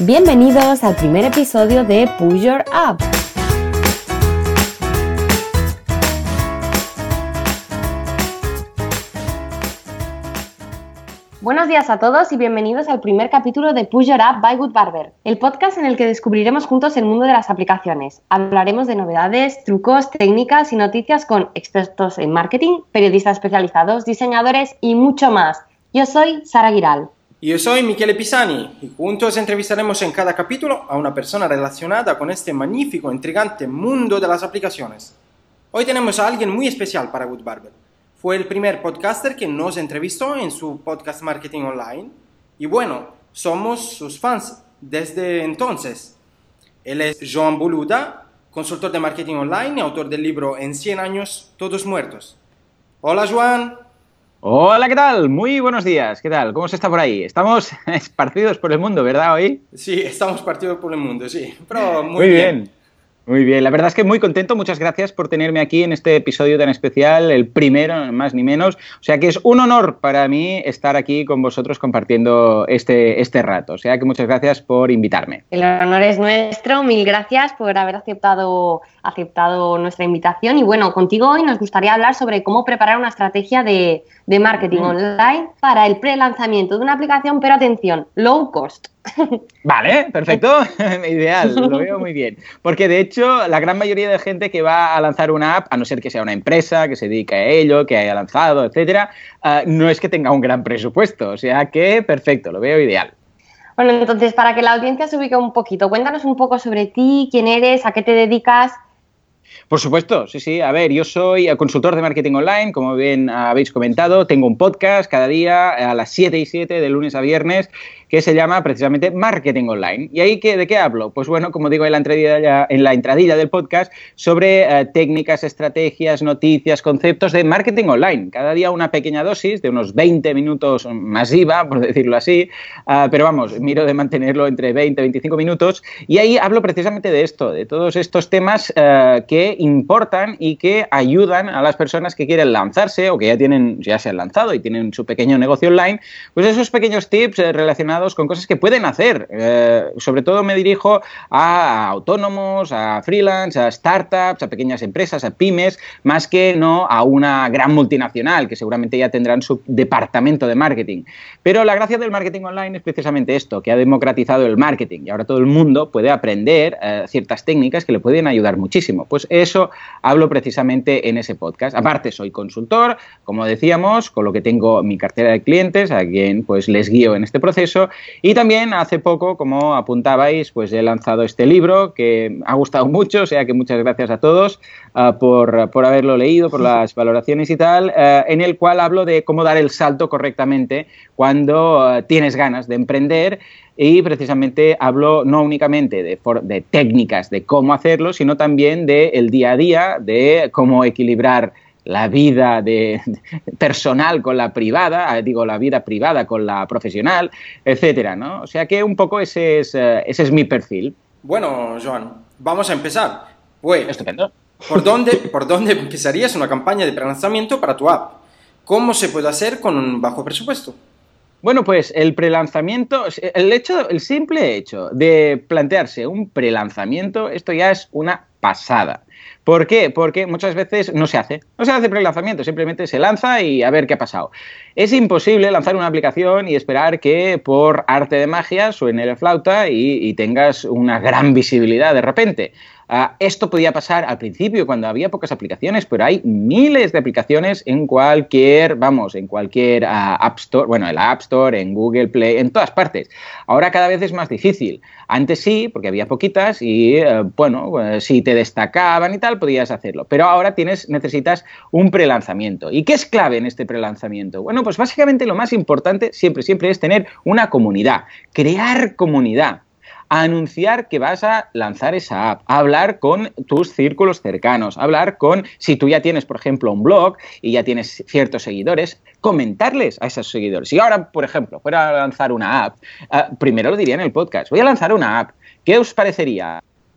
Bienvenidos al primer episodio de Push Your App. Buenos días a todos y bienvenidos al primer capítulo de Push Your App by Good Barber, el podcast en el que descubriremos juntos el mundo de las aplicaciones. Hablaremos de novedades, trucos, técnicas y noticias con expertos en marketing, periodistas especializados, diseñadores y mucho más. Yo soy Sara Giral. Y yo soy Michele Pisani y juntos entrevistaremos en cada capítulo a una persona relacionada con este magnífico, intrigante mundo de las aplicaciones. Hoy tenemos a alguien muy especial para Good Barber. Fue el primer podcaster que nos entrevistó en su podcast Marketing Online y bueno, somos sus fans desde entonces. Él es Joan Boluda, consultor de marketing online y autor del libro En 100 años, todos muertos. Hola Joan. Hola, ¿qué tal? Muy buenos días. ¿Qué tal? ¿Cómo se está por ahí? Estamos esparcidos por el mundo, ¿verdad, hoy? Sí, estamos partidos por el mundo, sí. Pero muy bien. Muy bien, la verdad es que muy contento, muchas gracias por tenerme aquí en este episodio tan especial, el primero, más ni menos, o sea que es un honor para mí estar aquí con vosotros compartiendo este rato, o sea que muchas gracias por invitarme. El honor es nuestro, mil gracias por haber aceptado nuestra invitación y bueno, contigo hoy nos gustaría hablar sobre cómo preparar una estrategia de marketing online para el pre-lanzamiento de una aplicación, pero atención, low cost. Vale, perfecto, ideal, lo veo muy bien. Porque de hecho, la gran mayoría de gente que va a lanzar una app, a no ser que sea una empresa que se dedique a ello, que haya lanzado, etcétera, no es que tenga un gran presupuesto. O sea que, perfecto, lo veo ideal. Bueno, entonces, para que la audiencia se ubique un poquito, cuéntanos un poco sobre ti, quién eres, a qué te dedicas. Por supuesto, sí. A ver, yo soy consultor de marketing online, como bien habéis comentado. Tengo un podcast cada día a las 7:07 de lunes a viernes que se llama precisamente Marketing Online. ¿Y ahí de qué hablo? Pues bueno, como digo en la entradilla del podcast, sobre técnicas, estrategias, noticias, conceptos de marketing online. Cada día una pequeña dosis de unos 20 minutos masiva, por decirlo así, pero vamos, miro de mantenerlo entre 20 y 25 minutos. Y ahí hablo precisamente de esto, de todos estos temas que importan y que ayudan a las personas que quieren lanzarse o que ya se han lanzado y tienen su pequeño negocio online, pues esos pequeños tips relacionados con cosas que pueden hacer. Sobre todo me dirijo a autónomos, a freelance, a startups, a pequeñas empresas, a pymes, más que no a una gran multinacional que seguramente ya tendrán su departamento de marketing. Pero la gracia del marketing online es precisamente esto, que ha democratizado el marketing y ahora todo el mundo puede aprender ciertas técnicas que le pueden ayudar muchísimo. Pues eso hablo precisamente en ese podcast. Aparte soy consultor, como decíamos, con lo que tengo mi cartera de clientes, a quien pues les guío en este proceso. Y también hace poco, como apuntabais, pues he lanzado este libro que ha gustado mucho, o sea que muchas gracias a todos por haberlo leído, por las valoraciones y tal, en el cual hablo de cómo dar el salto correctamente cuando tienes ganas de emprender. Y precisamente hablo no únicamente de técnicas de cómo hacerlo, sino también del día a día, de cómo equilibrar la vida personal con la privada, la vida privada con la profesional, etcétera, ¿no? O sea que un poco ese es mi perfil. Bueno, Joan, vamos a empezar. Pues, estupendo. ¿Por dónde empezarías una campaña de prelanzamiento para tu app? ¿Cómo se puede hacer con un bajo presupuesto? Bueno, pues el prelanzamiento, el simple hecho de plantearse un prelanzamiento, esto ya es una pasada. ¿Por qué? Porque muchas veces no se hace prelanzamiento, simplemente se lanza y a ver qué ha pasado. Es imposible lanzar una aplicación y esperar que por arte de magia suene la flauta y tengas una gran visibilidad de repente. Esto podía pasar al principio cuando había pocas aplicaciones, pero hay miles de aplicaciones en cualquier App Store, bueno, en la App Store, en Google Play, en todas partes. Ahora cada vez es más difícil. Antes sí, porque había poquitas y, si te destacaban y tal, podías hacerlo. Pero ahora necesitas un prelanzamiento. ¿Y qué es clave en este prelanzamiento? Bueno, pues básicamente lo más importante siempre es tener una comunidad, crear comunidad. A anunciar que vas a lanzar esa app, a hablar con tus círculos cercanos, si tú ya tienes, por ejemplo, un blog y ya tienes ciertos seguidores, comentarles a esos seguidores. Si ahora, por ejemplo, fuera a lanzar una app, primero lo diría en el podcast, voy a lanzar una app, ¿qué os parecería?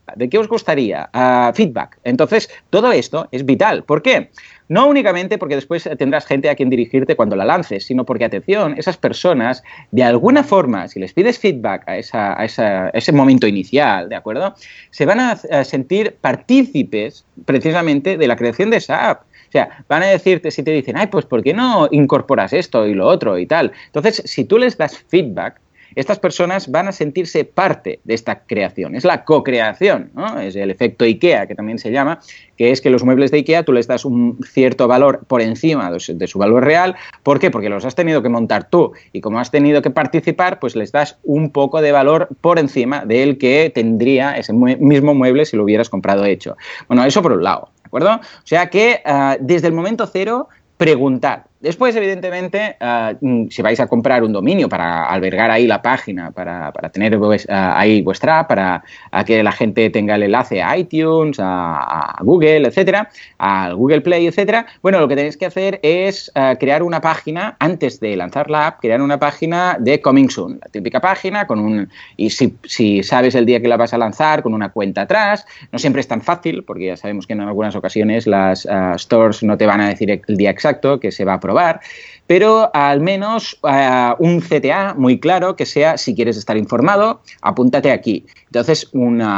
¿De qué os gustaría? Feedback. Entonces, todo esto es vital. ¿Por qué? No únicamente porque después tendrás gente a quien dirigirte cuando la lances, sino porque, atención, esas personas, de alguna forma, si les pides feedback a ese momento inicial, ¿de acuerdo?, se van a sentir partícipes precisamente de la creación de esa app. O sea, van a decirte, si te dicen, ay, pues ¿por qué no incorporas esto y lo otro y tal? Entonces, si tú les das feedback, estas personas van a sentirse parte de esta creación. Es la co-creación, ¿no? Es el efecto IKEA, que también se llama, que es que los muebles de IKEA tú les das un cierto valor por encima de su valor real. ¿Por qué? Porque los has tenido que montar tú y como has tenido que participar, pues les das un poco de valor por encima del que tendría ese mismo mueble si lo hubieras comprado hecho. Bueno, eso por un lado, ¿de acuerdo? O sea que desde el momento cero, preguntad. Después, evidentemente, si vais a comprar un dominio para albergar ahí la página, para tener ahí vuestra app, para que la gente tenga el enlace a iTunes, a Google, etcétera, al Google Play, etcétera, bueno, lo que tenéis que hacer es crear una página, antes de lanzar la app, crear una página de Coming Soon, la típica página y si sabes el día que la vas a lanzar, con una cuenta atrás. No siempre es tan fácil, porque ya sabemos que en algunas ocasiones las stores no te van a decir el día exacto que se va a probar, pero al menos un CTA muy claro que sea, si quieres estar informado, apúntate aquí. Entonces,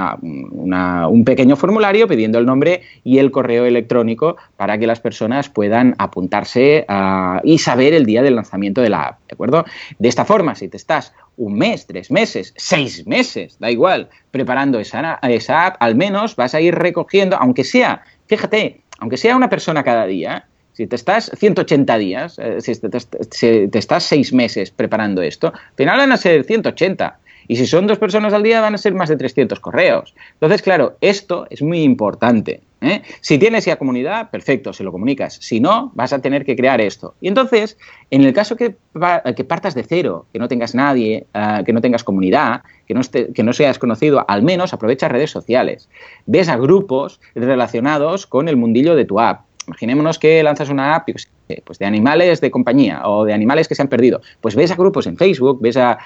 un pequeño formulario pidiendo el nombre y el correo electrónico para que las personas puedan apuntarse y saber el día del lanzamiento de la app, ¿de acuerdo? De esta forma, si te estás 1 mes, 3 meses, 6 meses, da igual, preparando esa app, al menos vas a ir recogiendo, aunque sea, fíjate, aunque sea una persona cada día. Si te estás 180 días, si te estás 6 meses preparando esto, al final van a ser 180. Y si son 2 personas al día, van a ser más de 300 correos. Entonces, claro, esto es muy importante, ¿eh? Si tienes ya comunidad, perfecto, se lo comunicas. Si no, vas a tener que crear esto. Y entonces, en el caso que partas de cero, que no tengas nadie, que no tengas comunidad, que no seas conocido, al menos aprovecha redes sociales. Ves a grupos relacionados con el mundillo de tu app. Imaginémonos que lanzas una app pues de animales de compañía o de animales que se han perdido. Pues ves a grupos en Facebook,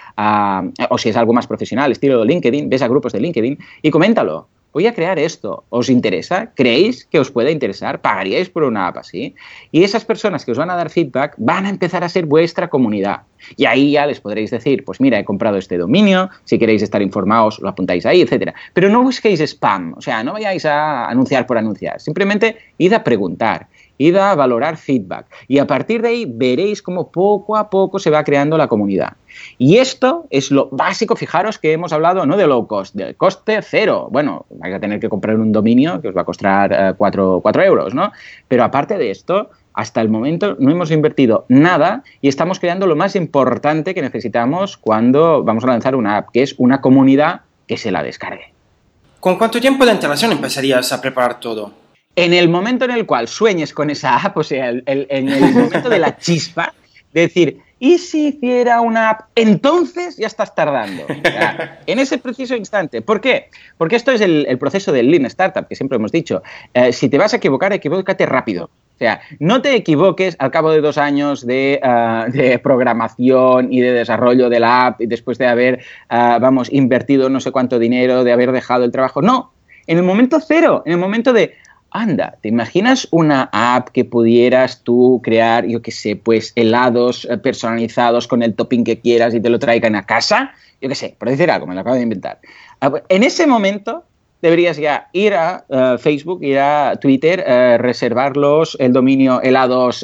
o si es algo más profesional, estilo LinkedIn, ves a grupos de LinkedIn y coméntalo. Voy a crear esto. ¿Os interesa? ¿Creéis que os pueda interesar? ¿Pagaríais por una app así? Y esas personas que os van a dar feedback van a empezar a ser vuestra comunidad. Y ahí ya les podréis decir, pues mira, he comprado este dominio, si queréis estar informados lo apuntáis ahí, etcétera. Pero no busquéis spam, o sea, no vayáis a anunciar por anunciar. Simplemente id a preguntar, id a valorar feedback. Y a partir de ahí veréis cómo poco a poco se va creando la comunidad. Y esto es lo básico, fijaros que hemos hablado no de low cost, del coste cero. Bueno, vais a tener que comprar un dominio que os va a costar 4 euros, ¿no? Pero aparte de esto, hasta el momento no hemos invertido nada y estamos creando lo más importante que necesitamos cuando vamos a lanzar una app, que es una comunidad que se la descargue. ¿Con cuánto tiempo de antelación empezarías a preparar todo? En el momento en el cual sueñes con esa app, o sea, en el momento de la chispa, de decir, ¿y si hiciera una app? Entonces ya estás tardando. O sea, en ese preciso instante. ¿Por qué? Porque esto es el proceso del Lean Startup, que siempre hemos dicho. Si te vas a equivocar, equivócate rápido. O sea, no te equivoques al cabo de 2 años de programación y de desarrollo de la app y después de haber, invertido no sé cuánto dinero, de haber dejado el trabajo. No, en el momento cero, en el momento de... Anda, ¿te imaginas una app que pudieras tú crear, yo qué sé, pues helados personalizados con el topping que quieras y te lo traigan a casa? Yo qué sé, por decir algo, me lo acabo de inventar. En ese momento deberías ya ir a Facebook, ir a Twitter, reservarlos, el dominio helados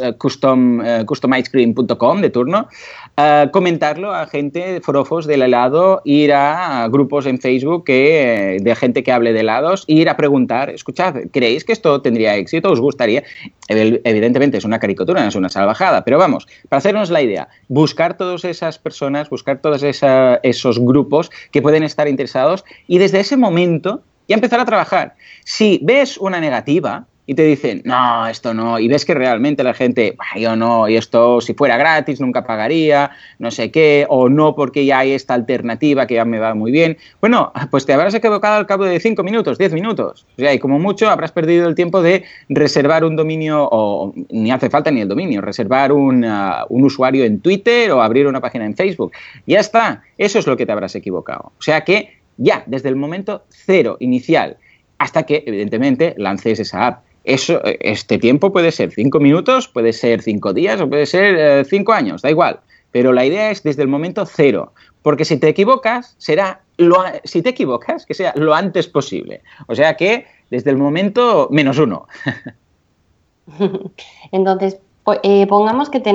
customicecream.com de turno, comentarlo a gente, forofos del helado, ir a grupos en Facebook de gente que hable de helados, ir a preguntar, escuchad, ¿creéis que esto tendría éxito? ¿Os gustaría? Evidentemente es una caricatura, no es una salvajada, pero vamos, para hacernos la idea, buscar todas esas personas, buscar todos esos grupos que pueden estar interesados y desde ese momento y empezar a trabajar. Si ves una negativa y te dicen, no, esto no, y ves que realmente la gente, yo no, y esto si fuera gratis nunca pagaría, no sé qué, o no porque ya hay esta alternativa que ya me va muy bien, bueno, pues te habrás equivocado al cabo de 5 minutos, 10 minutos. O sea, y como mucho habrás perdido el tiempo de reservar un dominio, o ni hace falta ni el dominio, reservar un usuario en Twitter o abrir una página en Facebook. Ya está, eso es lo que te habrás equivocado. O sea que ya, desde el momento cero inicial, hasta que, evidentemente, lances esa app. Este tiempo puede ser 5 minutos, puede ser 5 días o puede ser 5 años, da igual. Pero la idea es desde el momento cero, porque si te equivocas, que sea lo antes posible. O sea que desde el momento -1. Entonces, pongamos que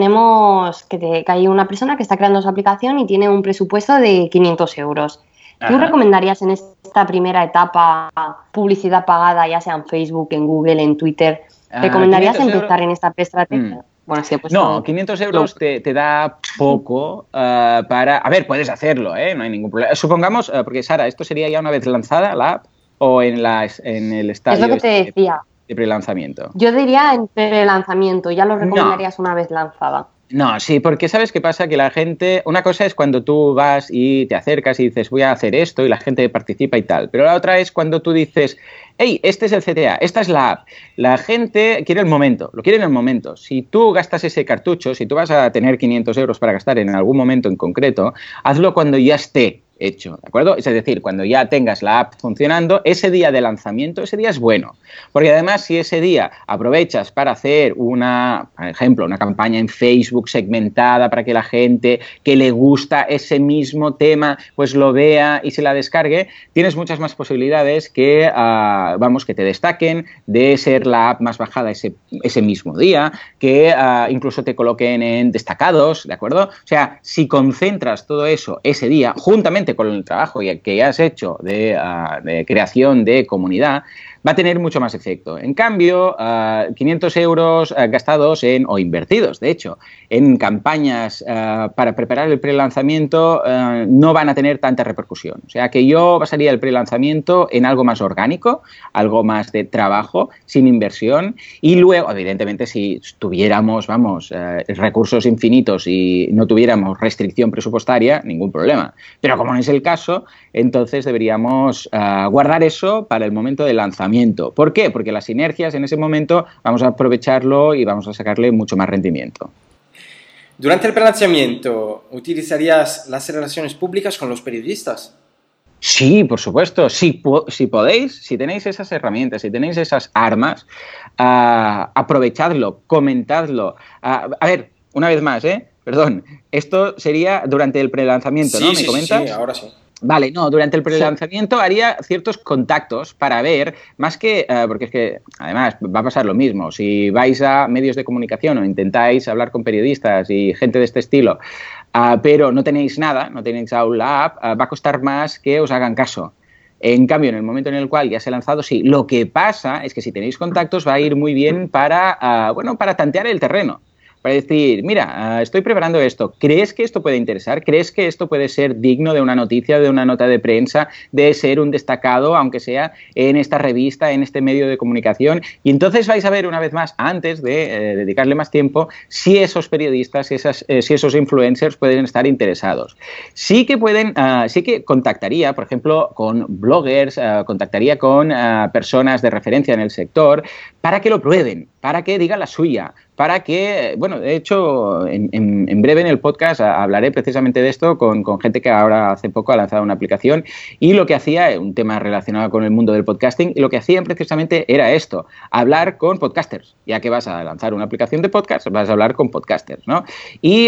que hay una persona que está creando su aplicación y tiene un presupuesto de 500 euros. ¿Tú recomendarías en esta primera etapa publicidad pagada, ya sea en Facebook, en Google, en Twitter? ¿Recomendarías empezar en esta estrategia? Bueno, sí, pues no, 500 euros te da poco para... A ver, puedes hacerlo, no hay ningún problema. Supongamos, porque Sara, ¿esto sería ya una vez lanzada la app o en el estadio es lo que te decía. de prelanzamiento? Yo diría en prelanzamiento, ya lo recomendarías una vez lanzada. No, sí, porque ¿sabes qué pasa? Que la gente... Una cosa es cuando tú vas y te acercas y dices, voy a hacer esto, y la gente participa y tal. Pero la otra es cuando tú dices, hey, este es el CTA, esta es la app. La gente quiere el momento, lo quiere en el momento. Si tú gastas ese cartucho, si tú vas a tener 500 euros para gastar en algún momento en concreto, hazlo cuando ya esté hecho, ¿de acuerdo? Es decir, cuando ya tengas la app funcionando, ese día de lanzamiento, ese día es bueno. Porque además, si ese día aprovechas para hacer por ejemplo, una campaña en Facebook segmentada para que la gente que le gusta ese mismo tema, pues lo vea y se la descargue, tienes muchas más posibilidades que te destaquen, de ser la app más bajada ese mismo día, que incluso te coloquen en destacados, ¿de acuerdo? O sea, si concentras todo eso ese día, juntamente con el trabajo que ya has hecho de creación de comunidad, va a tener mucho más efecto. En cambio, 500 euros gastados o invertidos, de hecho, en campañas para preparar el prelanzamiento no van a tener tanta repercusión. O sea que yo basaría el prelanzamiento en algo más orgánico, algo más de trabajo, sin inversión, y luego, evidentemente, si tuviéramos, recursos infinitos y no tuviéramos restricción presupuestaria, ningún problema. Pero como no es el caso, entonces deberíamos guardar eso para el momento del lanzamiento. ¿Por qué? Porque las sinergias en ese momento vamos a aprovecharlo y vamos a sacarle mucho más rendimiento. Durante el prelanzamiento, ¿utilizarías las relaciones públicas con los periodistas? Sí, por supuesto. Si podéis, si tenéis esas herramientas, si tenéis esas armas, aprovechadlo, comentadlo. A ver, una vez más, perdón, esto sería durante el prelanzamiento, ¿no? ¿Me comentas? Sí, ahora sí. Vale, no, durante el prelanzamiento haría ciertos contactos para ver, más que, porque es que además va a pasar lo mismo, si vais a medios de comunicación o intentáis hablar con periodistas y gente de este estilo, pero no tenéis nada, no tenéis aún la app, va a costar más que os hagan caso. En cambio, en el momento en el cual ya se ha lanzado, sí. Lo que pasa es que si tenéis contactos va a ir muy bien para tantear el terreno. Para decir, mira, estoy preparando esto, ¿crees que esto puede interesar? ¿Crees que esto puede ser digno de una noticia, de una nota de prensa, de ser un destacado, aunque sea en esta revista, en este medio de comunicación? Y entonces vais a ver una vez más, antes de dedicarle más tiempo, si esos periodistas, si esos influencers pueden estar interesados. Sí que contactaría, por ejemplo, con bloggers, contactaría con personas de referencia en el sector para que lo prueben, para que digan la suya, para que, bueno, de hecho, en breve en el podcast hablaré precisamente de esto con gente que ahora hace poco ha lanzado una aplicación y lo que hacía, un tema relacionado con el mundo del podcasting, y lo que hacían precisamente era esto, hablar con podcasters. Ya que vas a lanzar una aplicación de podcast, vas a hablar con podcasters, ¿no? Y,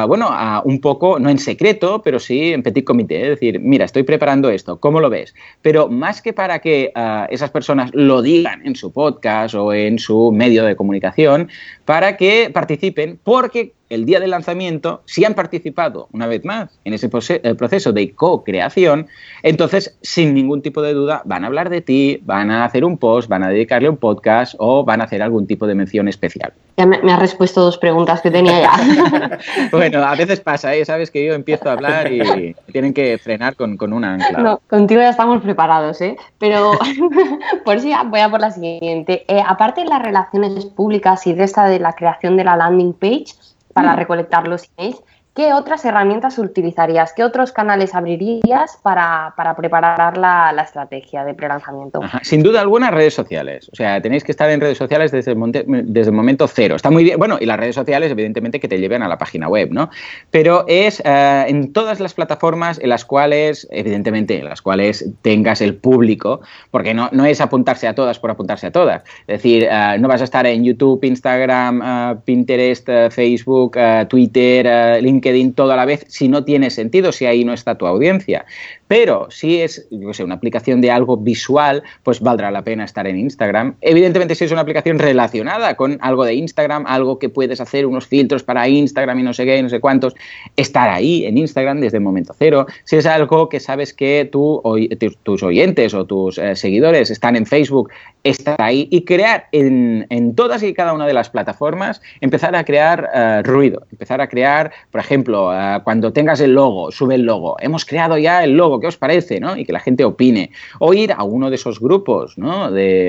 un poco, no en secreto, pero sí en petit comité, es decir, mira, estoy preparando esto, ¿cómo lo ves? Pero más que para que esas personas lo digan en su podcast o en su medio de comunicación, para que participen, porque el día del lanzamiento, si han participado una vez más en ese proceso de co-creación, entonces, sin ningún tipo de duda, van a hablar de ti, van a hacer un post, van a dedicarle un podcast o van a hacer algún tipo de mención especial. Ya me has respuesto 2 preguntas que tenía ya. Bueno, a veces pasa, sabes que yo empiezo a hablar y tienen que frenar con una ancla. No, contigo ya estamos preparados, pero por si voy a por la siguiente. Aparte de las relaciones públicas y de esta de la creación de la landing page para recolectar los emails, ¿qué otras herramientas utilizarías? ¿Qué otros canales abrirías para preparar la estrategia de prelanzamiento? Ajá. Sin duda alguna, redes sociales. O sea, tenéis que estar en redes sociales desde el momento cero. Está muy bien. Bueno, y las redes sociales, evidentemente, que te lleven a la página web, ¿no? Pero es en todas las plataformas en las cuales, evidentemente, en las cuales tengas el público, porque no es apuntarse a todas por apuntarse a todas. Es decir, no vas a estar en YouTube, Instagram, Pinterest, Facebook, Twitter, LinkedIn todo a la vez si no tiene sentido, si ahí no está tu audiencia. Pero si es, yo qué sé, una aplicación de algo visual, pues valdrá la pena estar en Instagram. Evidentemente, si es una aplicación relacionada con algo de Instagram, algo que puedes hacer unos filtros para Instagram y no sé qué, y no sé cuántos, estar ahí en Instagram desde el momento cero. Si es algo que sabes que tus oyentes o tus seguidores están en Facebook, estar ahí y crear en todas y cada una de las plataformas, empezar a crear ruido, empezar a crear, por ejemplo, cuando tengas el logo, sube el logo, hemos creado ya el logo, ¿qué os parece? ¿No? Y que la gente opine. O ir a uno de esos grupos, ¿no?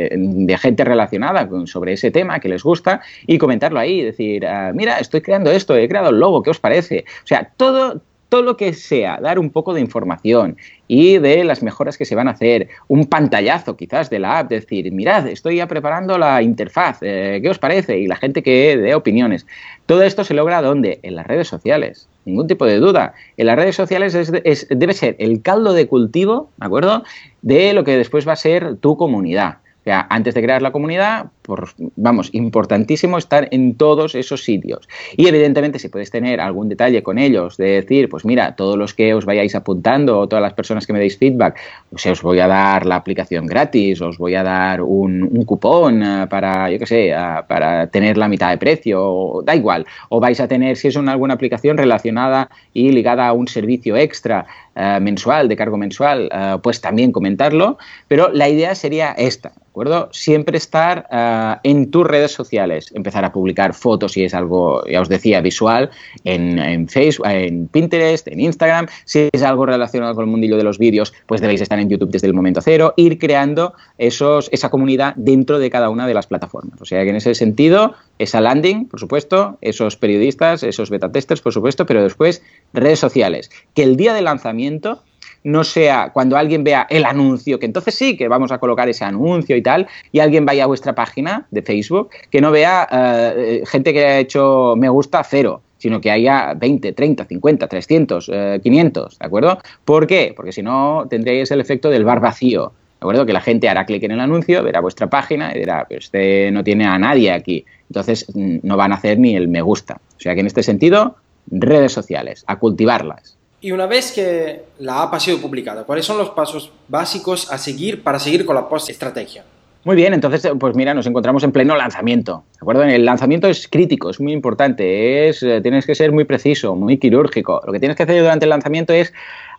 de gente relacionada sobre ese tema que les gusta y comentarlo ahí, decir, mira, estoy creando esto, he creado el logo, ¿qué os parece? O sea, todo lo que sea, dar un poco de información y de las mejoras que se van a hacer, un pantallazo quizás de la app, decir, mirad, estoy ya preparando la interfaz, ¿qué os parece? Y la gente que dé opiniones. Todo esto se logra ¿dónde? En las redes sociales, ningún tipo de duda. En las redes sociales debe ser el caldo de cultivo, ¿de acuerdo?, de lo que después va a ser tu comunidad. O sea, antes de crear la comunidad, importantísimo estar en todos esos sitios. Y evidentemente, si puedes tener algún detalle con ellos, de decir, pues mira, todos los que os vayáis apuntando o todas las personas que me deis feedback, pues os voy a dar la aplicación gratis, os voy a dar un cupón para, yo qué sé, para tener la mitad de precio, da igual. O vais a tener, si es alguna aplicación relacionada y ligada a un servicio extra mensual, de cargo mensual, pues también comentarlo. Pero la idea sería esta, ¿de acuerdo? Siempre estar en tus redes sociales, empezar a publicar fotos si es algo, ya os decía, visual, en Facebook, en Pinterest, en Instagram. Si es algo relacionado con el mundillo de los vídeos, pues debéis estar en YouTube desde el momento cero, ir creando esa comunidad dentro de cada una de las plataformas. O sea que en ese sentido, esa landing, por supuesto, esos periodistas, esos beta testers, por supuesto, pero después redes sociales. Que el día de lanzamiento no sea cuando alguien vea el anuncio, que entonces sí que vamos a colocar ese anuncio y tal, y alguien vaya a vuestra página de Facebook, que no vea gente que ha hecho me gusta 0, sino que haya 20, 30, 50, 300, 500, ¿de acuerdo? ¿Por qué? Porque si no tendréis el efecto del bar vacío, ¿de acuerdo? Que la gente hará clic en el anuncio, verá vuestra página y dirá, pero este no tiene a nadie aquí, entonces no van a hacer ni el me gusta. O sea que en este sentido, redes sociales, a cultivarlas. Y una vez que la app ha sido publicada, ¿cuáles son los pasos básicos a seguir para seguir con la post-estrategia? Muy bien, entonces, pues mira, nos encontramos en pleno lanzamiento, ¿de acuerdo? El lanzamiento es crítico, es muy importante, tienes que ser muy preciso, muy quirúrgico. Lo que tienes que hacer durante el lanzamiento es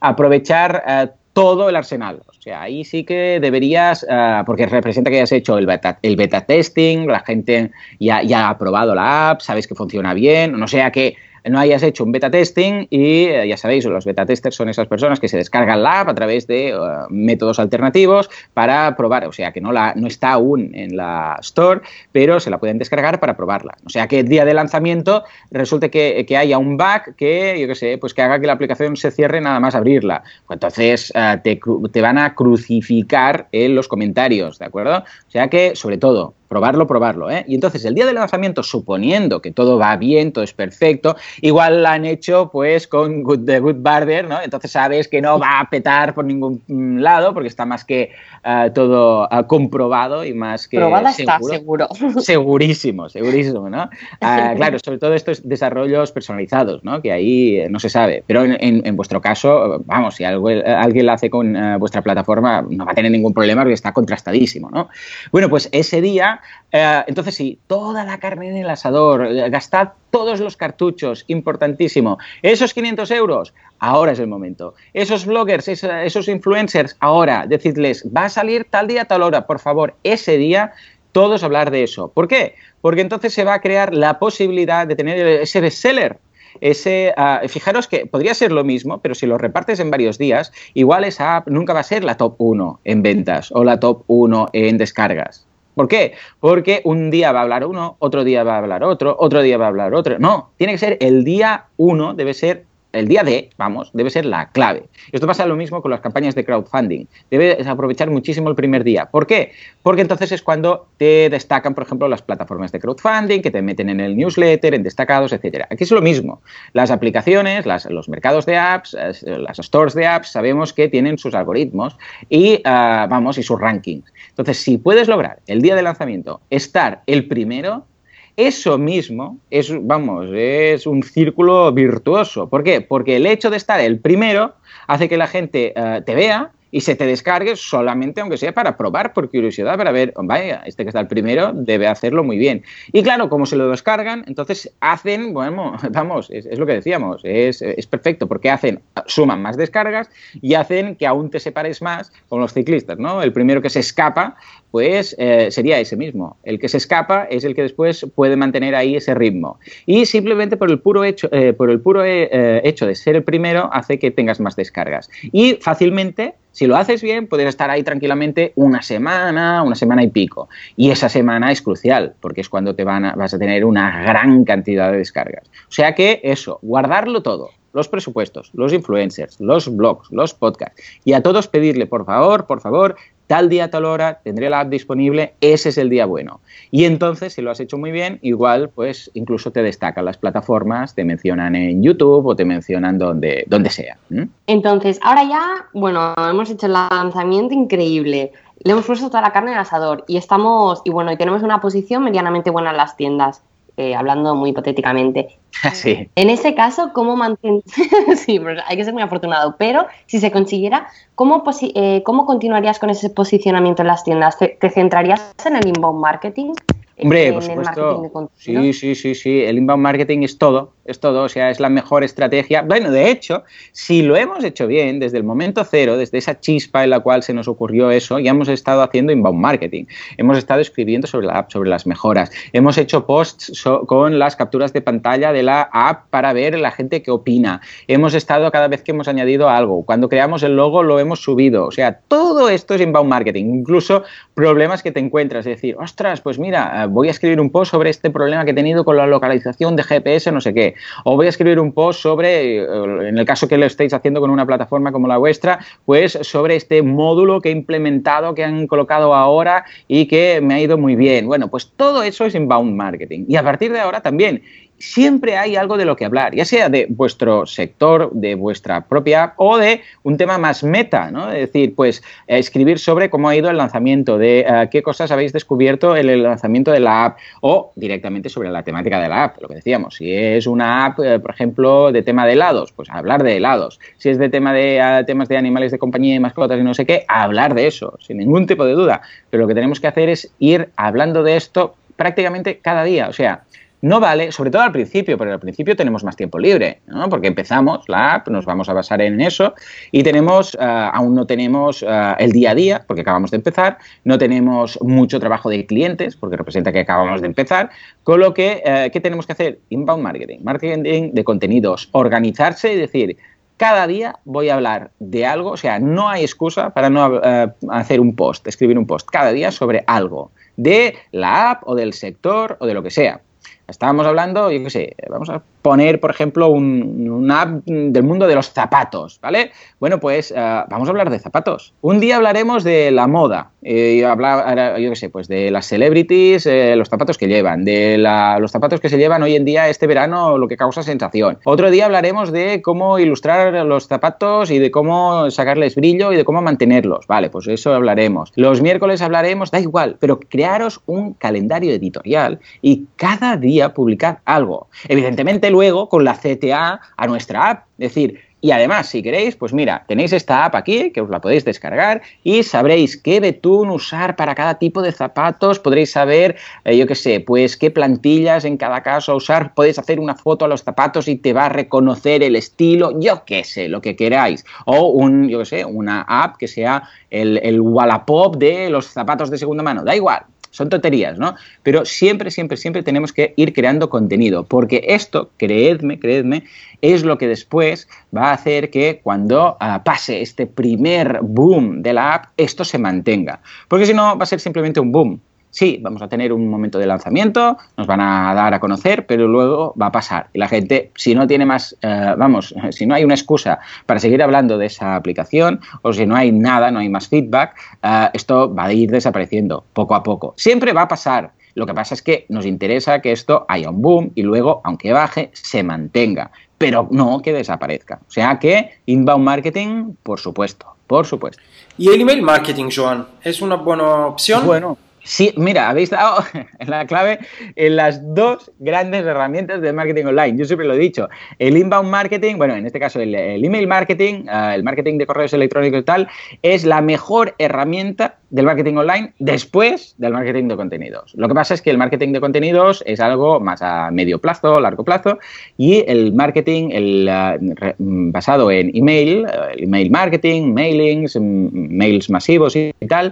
aprovechar todo el arsenal. O sea, ahí sí que deberías, porque representa que hayas hecho el beta testing, la gente ya ha probado la app, sabes que funciona bien, no sea que no hayas hecho un beta testing y ya sabéis, los beta testers son esas personas que se descargan la app a través de métodos alternativos para probar, o sea que no está aún en la store, pero se la pueden descargar para probarla. O sea que el día de lanzamiento resulte que haya un bug que, yo qué sé, pues que haga que la aplicación se cierre nada más abrirla. Pues entonces te van a crucificar en los comentarios, ¿de acuerdo? O sea que, sobre todo, probarlo, ¿eh? Y entonces el día del lanzamiento, suponiendo que todo va bien, todo es perfecto, igual la han hecho pues con The Good Barber, ¿no? Entonces sabes que no va a petar por ningún lado porque está más que todo comprobado y más que probada está, seguro. Segurísimo, ¿no? Claro, sobre todo estos desarrollos personalizados, ¿no? Que ahí no se sabe. Pero en vuestro caso, vamos, si alguien lo hace con vuestra plataforma, no va a tener ningún problema porque está contrastadísimo, ¿no? Bueno, pues ese día, entonces sí, toda la carne en el asador, gastad todos los cartuchos, importantísimo. Esos 500 euros, ahora es el momento. Esos bloggers, esos influencers, ahora, decidles, va a salir tal día, tal hora, por favor, ese día, todos hablar de eso. ¿Por qué? Porque entonces se va a crear la posibilidad de tener ese bestseller. Fijaros que podría ser lo mismo, pero si lo repartes en varios días, igual esa app nunca va a ser la top 1 en ventas o la top 1 en descargas. ¿Por qué? Porque un día va a hablar uno, otro día va a hablar otro, otro día va a hablar otro. No, tiene que ser el día 1, debe ser el día D, debe ser la clave. Esto pasa lo mismo con las campañas de crowdfunding. Debes aprovechar muchísimo el primer día. ¿Por qué? Porque entonces es cuando te destacan, por ejemplo, las plataformas de crowdfunding, que te meten en el newsletter, en destacados, etcétera. Aquí es lo mismo. Las aplicaciones, los mercados de apps, las stores de apps, sabemos que tienen sus algoritmos y sus rankings. Entonces, si puedes lograr el día de lanzamiento estar el primero, eso mismo es un círculo virtuoso. ¿Por qué? Porque el hecho de estar el primero hace que la gente te vea y se te descargue solamente, aunque sea para probar, por curiosidad, para ver, vaya, este que está el primero debe hacerlo muy bien. Y claro, como se lo descargan, entonces hacen, es lo que decíamos, es perfecto, porque suman más descargas y hacen que aún te separes más, como los ciclistas, ¿no? El primero que se escapa, pues sería ese mismo. El que se escapa es el que después puede mantener ahí ese ritmo. Y simplemente por el puro hecho de ser el primero hace que tengas más descargas. Y fácilmente, si lo haces bien, puedes estar ahí tranquilamente una semana y pico. Y esa semana es crucial, porque es cuando vas a tener una gran cantidad de descargas. O sea que eso, guardarlo todo. Los presupuestos, los influencers, los blogs, los podcasts. Y a todos pedirle, por favor, tal día, tal hora, tendré la app disponible, ese es el día bueno. Y entonces, si lo has hecho muy bien, igual, pues incluso te destacan las plataformas, te mencionan en YouTube o te mencionan donde sea. Entonces, ahora ya, hemos hecho el lanzamiento increíble, le hemos puesto toda la carne en el asador y tenemos una posición medianamente buena en las tiendas. Hablando muy hipotéticamente. Sí. En ese caso, ¿cómo mantienes? Sí, pero hay que ser muy afortunado. Pero si se consiguiera, ¿cómo continuarías con ese posicionamiento en las tiendas? ¿Te centrarías en el inbound marketing? Hombre, por supuesto. Sí. El inbound marketing es todo. O sea, es la mejor estrategia. Bueno, de hecho, si lo hemos hecho bien, desde el momento cero, desde esa chispa en la cual se nos ocurrió eso, ya hemos estado haciendo inbound marketing. Hemos estado escribiendo sobre la app, sobre las mejoras. Hemos hecho posts con las capturas de pantalla de la app para ver la gente qué opina. Hemos estado cada vez que hemos añadido algo. Cuando creamos el logo, lo hemos subido. O sea, todo esto es inbound marketing. Incluso problemas que te encuentras. Es decir, ostras, pues mira, voy a escribir un post sobre este problema que he tenido con la localización de GPS, no sé qué. O voy a escribir un post sobre, en el caso que lo estéis haciendo con una plataforma como la vuestra, pues sobre este módulo que he implementado, que han colocado ahora y que me ha ido muy bien. Bueno, pues todo eso es inbound marketing. Y a partir de ahora también, siempre hay algo de lo que hablar, ya sea de vuestro sector, de vuestra propia app o de un tema más meta, ¿no? Es decir, pues escribir sobre cómo ha ido el lanzamiento, de qué cosas habéis descubierto en el lanzamiento de la app o directamente sobre la temática de la app, lo que decíamos. Si es una app, por ejemplo, de tema de helados, pues hablar de helados. Si es de temas de animales de compañía y mascotas y no sé qué, hablar de eso, sin ningún tipo de duda. Pero lo que tenemos que hacer es ir hablando de esto prácticamente cada día, o sea, no vale, sobre todo al principio, pero al principio tenemos más tiempo libre, ¿no? Porque empezamos la app, nos vamos a basar en eso y aún no tenemos el día a día, porque acabamos de empezar, no tenemos mucho trabajo de clientes, porque representa que acabamos de empezar, con lo que, ¿qué tenemos que hacer? Inbound marketing, marketing de contenidos, organizarse y decir, cada día voy a hablar de algo, o sea, no hay excusa para no hacer un post, escribir un post, cada día sobre algo, de la app o del sector o de lo que sea. Estábamos hablando, yo qué sé, vamos a poner, por ejemplo, una app del mundo de los zapatos, ¿vale? Bueno, pues vamos a hablar de zapatos. Un día hablaremos de la moda, yo qué sé, pues de las celebrities, los zapatos que llevan, los zapatos que se llevan hoy en día este verano, lo que causa sensación. Otro día hablaremos de cómo ilustrar los zapatos y de cómo sacarles brillo y de cómo mantenerlos, vale, pues eso hablaremos. Los miércoles hablaremos, da igual, pero crearos un calendario editorial y cada día publicad algo. Evidentemente luego con la CTA a nuestra app, es decir, y además si queréis, pues mira, tenéis esta app aquí que os la podéis descargar y sabréis qué betún usar para cada tipo de zapatos, podréis saber, yo qué sé, pues qué plantillas en cada caso usar, podéis hacer una foto a los zapatos y te va a reconocer el estilo, yo qué sé, lo que queráis, o yo qué sé, una app que sea el Wallapop de los zapatos de segunda mano, da igual. Son tonterías, ¿no? Pero siempre tenemos que ir creando contenido, porque esto, creedme, es lo que después va a hacer que cuando pase este primer boom de la app, esto se mantenga. Porque si no, va a ser simplemente un boom. sí, vamos a tener un momento de lanzamiento, nos van a dar a conocer, pero luego va a pasar. Y la gente, si no tiene más, si no hay una excusa para seguir hablando de esa aplicación o si no hay nada, no hay más feedback, esto va a ir desapareciendo poco a poco. Siempre va a pasar. Lo que pasa es que nos interesa que esto haya un boom y luego, aunque baje, se mantenga, pero no que desaparezca. O sea que inbound marketing, por supuesto, por supuesto. ¿Y el email marketing, Joan, es una buena opción? Bueno, sí, mira, habéis dado en la clave en las dos grandes herramientas de marketing online. Yo siempre lo he dicho. El inbound marketing, bueno, en este caso el email marketing, el marketing de correos electrónicos y tal, es la mejor herramienta del marketing online después del marketing de contenidos. Lo que pasa es que el marketing de contenidos es algo más a medio plazo, largo plazo, y el marketing basado en email, el email marketing, mailings, mails masivos y tal,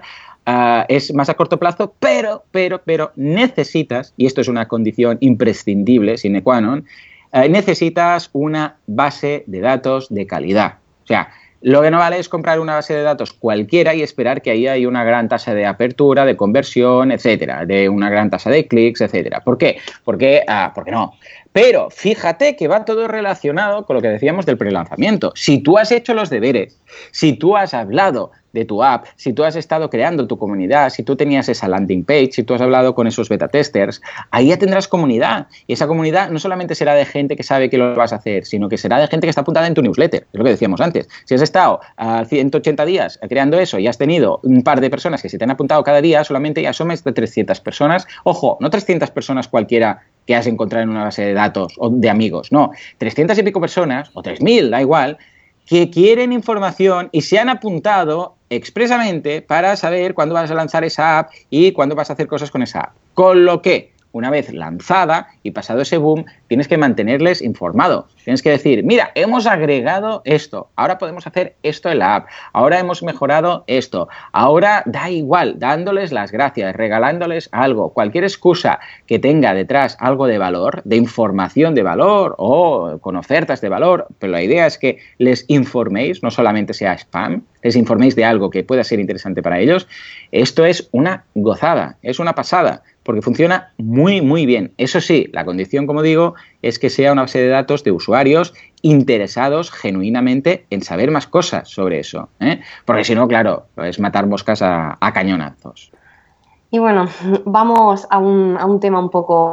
es más a corto plazo, pero necesitas, y esto es una condición imprescindible, sine qua non, necesitas una base de datos de calidad. O sea, lo que no vale es comprar una base de datos cualquiera y esperar que ahí hay una gran tasa de apertura, de conversión, etcétera, de una gran tasa de clics, etcétera. ¿Por qué? Porque no. Pero fíjate que va todo relacionado con lo que decíamos del prelanzamiento. Si tú has hecho los deberes, si tú has hablado de tu app, si tú has estado creando tu comunidad, si tú tenías esa landing page, si tú has hablado con esos beta testers, ahí ya tendrás comunidad. Y esa comunidad no solamente será de gente que sabe que lo vas a hacer, sino que será de gente que está apuntada en tu newsletter. Es lo que decíamos antes. Si has estado 180 días creando eso y has tenido un par de personas que se te han apuntado cada día, solamente ya son más de 300 personas. Ojo, no 300 personas cualquiera que has encontrado en una base de datos o de amigos, no. 300 y pico personas, o 3.000, da igual, que quieren información y se han apuntado expresamente para saber cuándo vas a lanzar esa app y cuándo vas a hacer cosas con esa app. Con lo que, una vez lanzada y pasado ese boom, tienes que mantenerles informados. Tienes que decir, mira, hemos agregado esto, ahora podemos hacer esto en la app, ahora hemos mejorado esto, ahora da igual, dándoles las gracias, regalándoles algo, cualquier excusa que tenga detrás algo de valor, de información de valor o con ofertas de valor, pero la idea es que les informéis, no solamente sea spam, les informéis de algo que pueda ser interesante para ellos. Esto es una gozada, es una pasada, porque funciona muy, muy bien. Eso sí, la condición, como digo, es que sea una base de datos de usuarios interesados genuinamente en saber más cosas sobre eso, ¿eh? Porque si no, claro, es matar moscas a cañonazos. Y bueno, vamos a un tema un poco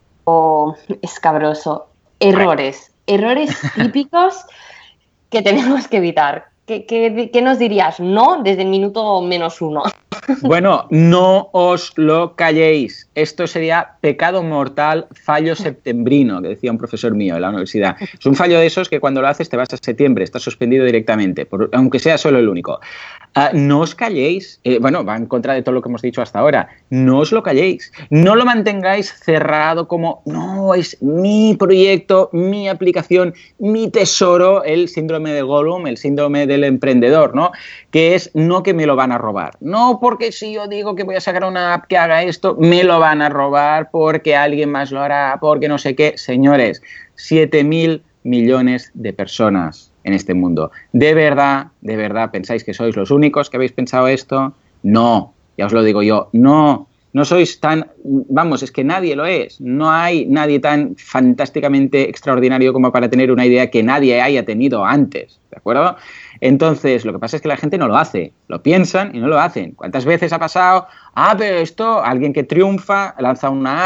escabroso. Errores típicos que tenemos que evitar. ¿Qué nos dirías? No, desde el minuto -1. Bueno, no os lo calléis. Esto sería pecado mortal, fallo septembrino, que decía un profesor mío en la universidad. Es un fallo de esos que cuando lo haces te vas a septiembre, estás suspendido directamente, aunque sea solo el único. No os calléis. Bueno, va en contra de todo lo que hemos dicho hasta ahora. No os lo calléis. No lo mantengáis cerrado como, no, es mi proyecto, mi aplicación, mi tesoro, el síndrome de Gollum, el síndrome del emprendedor, ¿no? Que es no que me lo van a robar. No porque si yo digo que voy a sacar una app que haga esto, me lo van a robar porque alguien más lo hará, porque no sé qué. Señores, 7.000 millones de personas en este mundo. ¿De verdad pensáis que sois los únicos que habéis pensado esto? No, ya os lo digo yo, no sois tan, vamos, es que nadie lo es. No hay nadie tan fantásticamente extraordinario como para tener una idea que nadie haya tenido antes, ¿de acuerdo? Entonces, lo que pasa es que la gente no lo hace, lo piensan y no lo hacen. ¿Cuántas veces ha pasado? Pero esto, alguien que triunfa, lanza una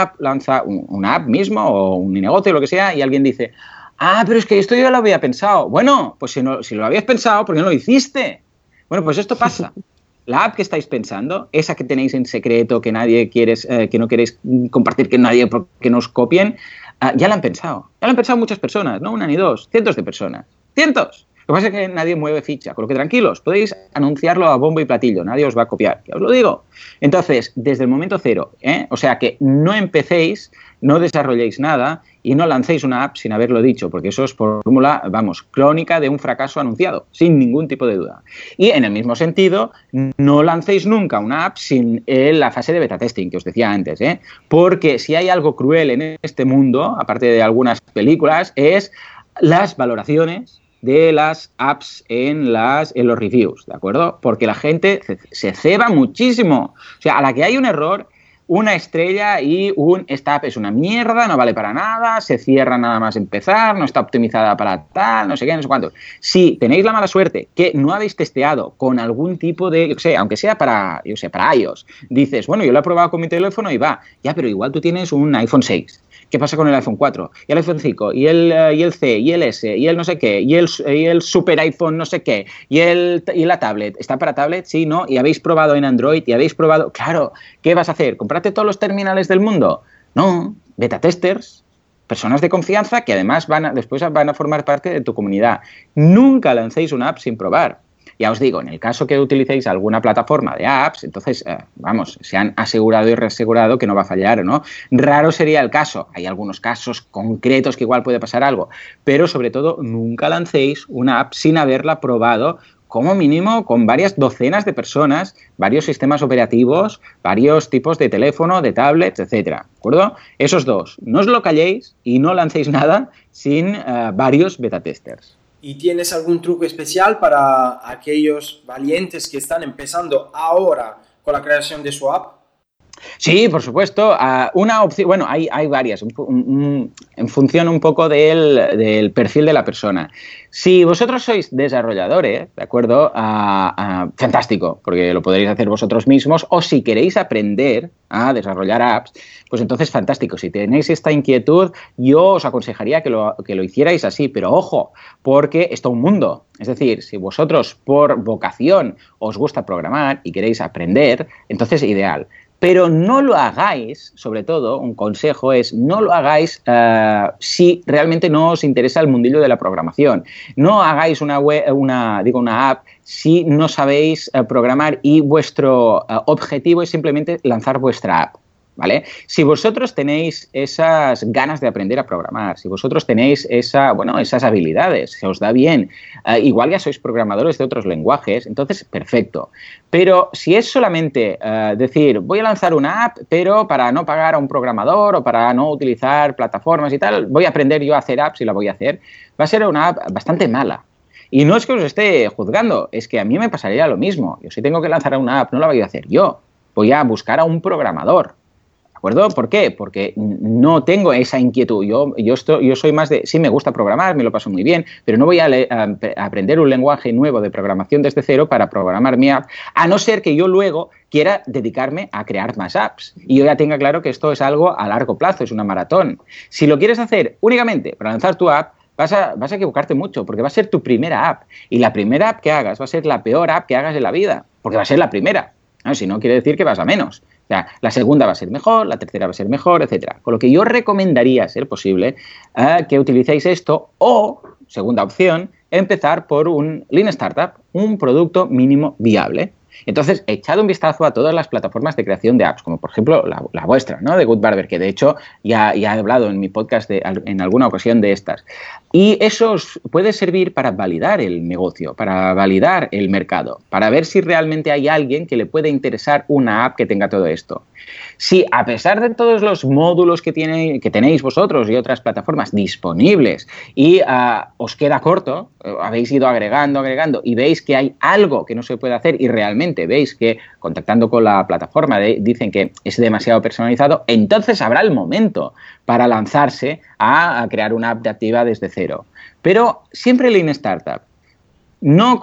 app mismo o un negocio, lo que sea, y alguien dice, pero es que esto yo lo había pensado. Bueno, pues si lo habías pensado, ¿por qué no lo hiciste? Bueno, pues esto pasa. La app que estáis pensando, esa que tenéis en secreto, que nadie que no queréis compartir con nadie porque no os copien, ya la han pensado. Ya la han pensado muchas personas, no una ni dos, cientos de personas. ¡Cientos! Lo que pasa es que nadie mueve ficha, con lo que tranquilos, podéis anunciarlo a bombo y platillo, nadie os va a copiar, ya os lo digo. Entonces, desde el momento cero, o sea que no empecéis, no desarrolléis nada y no lancéis una app sin haberlo dicho, porque eso es fórmula, vamos, crónica de un fracaso anunciado, sin ningún tipo de duda. Y en el mismo sentido, no lancéis nunca una app sin la fase de beta testing que os decía antes, porque si hay algo cruel en este mundo, aparte de algunas películas, es las valoraciones de las apps en los reviews, ¿de acuerdo? Porque la gente se ceba muchísimo. O sea, a la que hay un error, una estrella y esta app es una mierda, no vale para nada, se cierra nada más empezar, no está optimizada para tal, no sé qué, no sé cuánto. Si tenéis la mala suerte que no habéis testeado con algún tipo de, yo sé, aunque sea para iOS, dices, bueno, yo lo he probado con mi teléfono y va, ya, pero igual tú tienes un iPhone 6. ¿Qué pasa con el iPhone 4? Y el iPhone 5, y el C, y el S, y el no sé qué, y el super iPhone no sé qué, y la tablet. ¿Está para tablet? Sí, ¿no? ¿Y habéis probado en Android? ¿Y habéis probado? Claro, ¿qué vas a hacer? ¿Comprarte todos los terminales del mundo? No, beta testers, personas de confianza que además después van a formar parte de tu comunidad. Nunca lancéis una app sin probar. Ya os digo, en el caso que utilicéis alguna plataforma de apps, entonces, se han asegurado y reasegurado que no va a fallar, ¿no? Raro sería el caso. Hay algunos casos concretos que igual puede pasar algo, pero sobre todo nunca lancéis una app sin haberla probado como mínimo con varias docenas de personas, varios sistemas operativos, varios tipos de teléfono, de tablets, etcétera, ¿de acuerdo? Esos dos, no os lo calléis y no lancéis nada sin varios beta testers. ¿Y tienes algún truco especial para aquellos valientes que están empezando ahora con la creación de su app? Sí, por supuesto. Una opción, bueno, hay varias, en función un poco del perfil de la persona. Si vosotros sois desarrolladores, ¿de acuerdo? Fantástico, porque lo podréis hacer vosotros mismos, o si queréis aprender a desarrollar apps, pues entonces fantástico. Si tenéis esta inquietud, yo os aconsejaría que lo hicierais así, pero ojo, porque es todo un mundo. Es decir, si vosotros por vocación os gusta programar y queréis aprender, entonces ideal. Pero no lo hagáis, sobre todo, un consejo es, no lo hagáis si realmente no os interesa el mundillo de la programación. No hagáis una app si no sabéis programar y vuestro objetivo es simplemente lanzar vuestra app. ¿Vale? Si vosotros tenéis esas ganas de aprender a programar, si vosotros tenéis esas habilidades, se os da bien, igual ya sois programadores de otros lenguajes, entonces perfecto. Pero si es solamente decir, voy a lanzar una app, pero para no pagar a un programador o para no utilizar plataformas y tal, voy a aprender yo a hacer apps y la voy a hacer, va a ser una app bastante mala. Y no es que os esté juzgando, es que a mí me pasaría lo mismo. Yo si tengo que lanzar una app, no la voy a hacer yo, voy a buscar a un programador. ¿De acuerdo? ¿Por qué? Porque no tengo esa inquietud. Yo soy más de, sí me gusta programar, me lo paso muy bien, pero no voy a aprender un lenguaje nuevo de programación desde cero para programar mi app, a no ser que yo luego quiera dedicarme a crear más apps. Y yo ya tenga claro que esto es algo a largo plazo, es una maratón. Si lo quieres hacer únicamente para lanzar tu app, vas a equivocarte mucho, porque va a ser tu primera app. Y la primera app que hagas va a ser la peor app que hagas en la vida, porque va a ser la primera. Si no, quiere decir que vas a menos. O sea, la segunda va a ser mejor, la tercera va a ser mejor, etcétera. Con lo que yo recomendaría, ser posible, que utilicéis esto o, segunda opción, empezar por un Lean Startup, un producto mínimo viable. Entonces, echad un vistazo a todas las plataformas de creación de apps, como por ejemplo la vuestra, ¿no? De Good Barber, que de hecho ya he hablado en mi podcast en alguna ocasión de estas. Y eso os puede servir para validar el negocio, para validar el mercado, para ver si realmente hay alguien que le puede interesar una app que tenga todo esto. Si a pesar de todos los módulos que tenéis vosotros y otras plataformas disponibles y os queda corto, habéis ido agregando y veis que hay algo que no se puede hacer y realmente veis que contactando con la plataforma dicen que es demasiado personalizado, entonces habrá el momento para lanzarse a crear una app de activa desde cero. Pero siempre Lean Startup. No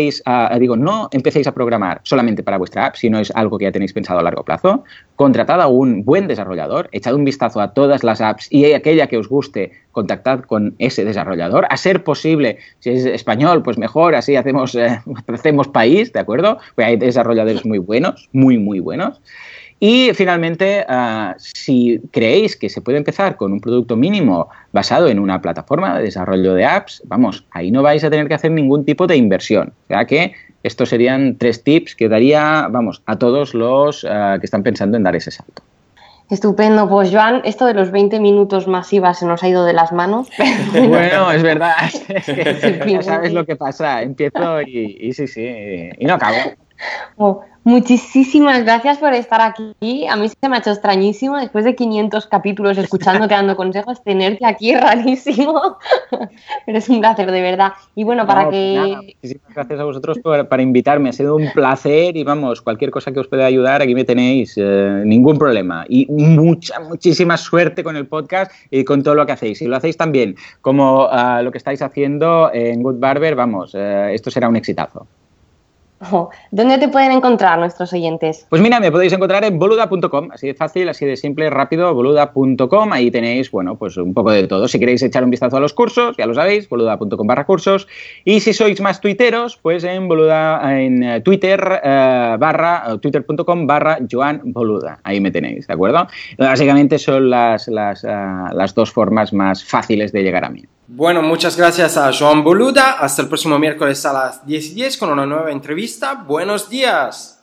no empecéis a programar solamente para vuestra app, si no es algo que ya tenéis pensado a largo plazo. Contratad a un buen desarrollador, echad un vistazo a todas las apps y aquella que os guste, contactad con ese desarrollador. A ser posible, si es español, pues mejor, así hacemos país, ¿de acuerdo? Pues hay desarrolladores muy buenos, muy, muy buenos. Y finalmente, si creéis que se puede empezar con un producto mínimo basado en una plataforma de desarrollo de apps, vamos, ahí no vais a tener que hacer ningún tipo de inversión. O sea que estos serían 3 tips que daría, a todos los que están pensando en dar ese salto. Estupendo. Pues, Joan, esto de los 20 minutos masivas se nos ha ido de las manos. Bueno, es verdad. Es que ya sabes lo que pasa. Empiezo y sí, y no acabo. Muchísimas gracias por estar aquí. A mí se me ha hecho extrañísimo, después de 500 capítulos escuchándote, dando consejos, tenerte aquí es rarísimo. Pero es un placer, de verdad. Y bueno, muchísimas gracias a vosotros para invitarme. Ha sido un placer y vamos, cualquier cosa que os pueda ayudar, aquí me tenéis, ningún problema. Y muchísima suerte con el podcast y con todo lo que hacéis. Si lo hacéis tan bien como lo que estáis haciendo en Good Barber, vamos, esto será un exitazo. ¿Dónde te pueden encontrar nuestros oyentes? Pues mira, me podéis encontrar en boluda.com, así de fácil, así de simple, rápido, boluda.com, ahí tenéis, bueno, pues un poco de todo. Si queréis echar un vistazo a los cursos, ya lo sabéis, boluda.com/cursos, y si sois más tuiteros, pues en Twitter, twitter.com/joanboluda, ahí me tenéis, ¿de acuerdo? Básicamente son las dos formas más fáciles de llegar a mí. Bueno, muchas gracias a Joan Boluda. Hasta el próximo miércoles a las 10:10 con una nueva entrevista. Buenos días.